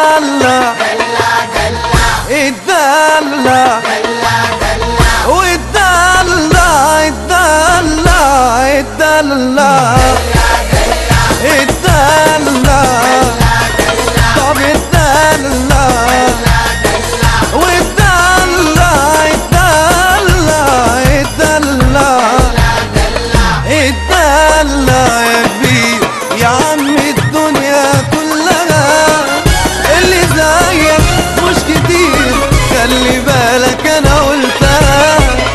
اتدلع اتدلع واتدلع اتدلع اتدلع اتدلع طب اتدلع واتدلع اتدلع اتدلع اتدلع يا كبير يا عم الدنيا كلها اللي زيك مش كتير خلي بالك انا قلتها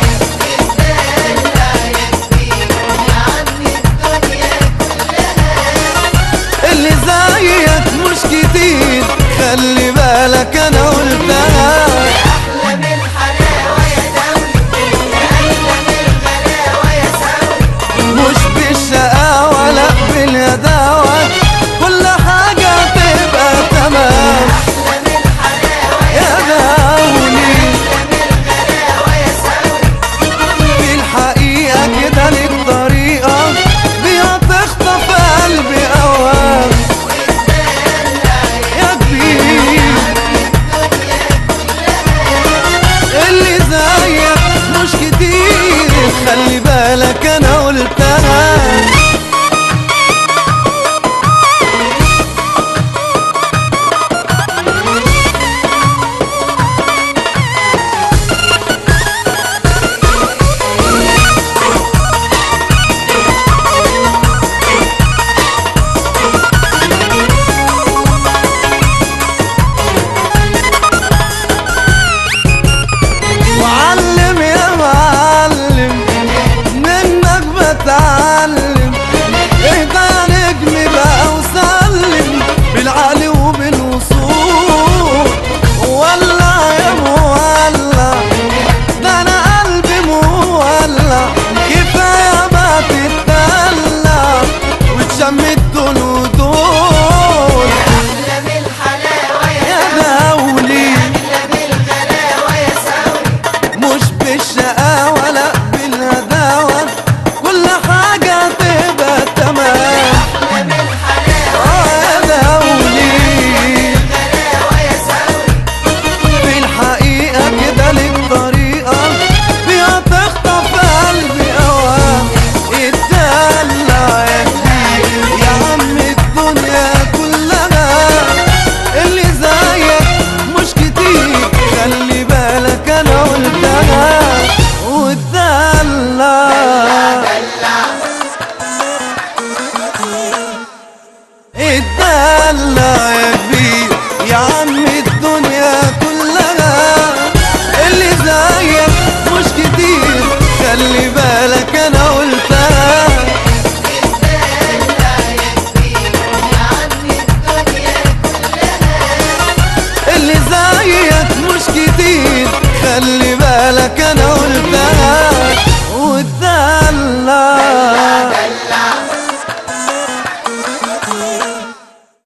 اللي زيك مش كتير خلي بالك انا قلتها أحلى من الحلاوة يا دولي يا أحلى من الغلاوة يا سولي مش بالشقاوة لا بالهداوة كل حاجة تبقى تمام أحلى من الحلاوة يا دولي أحلى من الغلاوة يا سولي في الحقيقة كده ليك طريقة بيها تخطف قلبي أوام يا كبير اللي زيك مش كتير خلي بالك أنا قلتها وعلم يا معلم منك بتعلم اهدى يا نجم بقى وسلم بالعلي وبالوصول ولع يا مولع ده انا قلبي مولع كفايه ما تتدلع وتشمت دول ودول أحلى من الحلاوة يا دولي أحلى من الغلاوة يا سولي مش بالشقاوة لا بالهداوة كل حاجة تبقى تمام أحلى من الحلاوة يا دولي الغلاوة يا سولي في الحقيقة كده ليك طريقة فيها تخطف قلبي أوام اتدلع يا كبير يا عم الدنيا كلها اللي زيك مش كتير خلي بالك أنا قلتها واتدلع اتدلع يا كبير يا عم الدنيا كلها اللي زيك مش كتير خلي بالك انا قلتها اللي زيك